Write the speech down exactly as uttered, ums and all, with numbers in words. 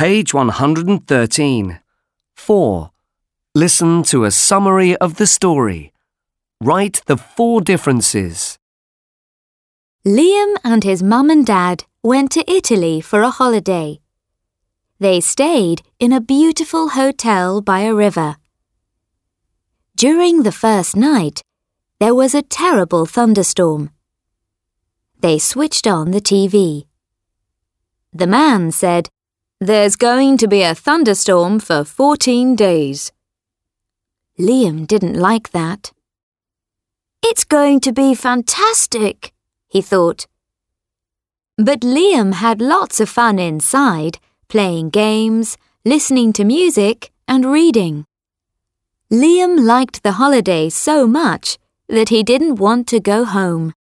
Page one hundred thirteen. four. Listen to a summary of the story. Write the four differences. Liam and his mum and dad went to Italy for a holiday. They stayed in a beautiful hotel by a river. During the first night, there was a terrible thunderstorm. They switched on the T V. The man said, "There's going to be a thunderstorm for fourteen days. Liam didn't like that. "It's going to be fantastic," he thought. But Liam had lots of fun inside, playing games, listening to music, and reading. Liam liked the holiday so much that he didn't want to go home.